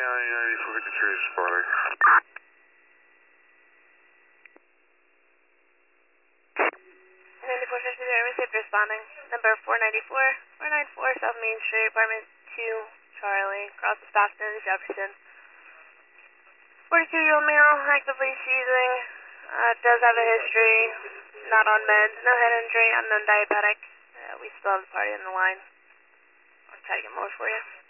Yeah, 8453 is spotting. 9450, received responding. Number 494 South Main Street, apartment 2, Charlie, across the Stockton to Jefferson. 42-year-old male, actively seizing, does have a history, not on meds, no head injury, unknown diabetic. We still have the party on the line. I'll try to get more for you.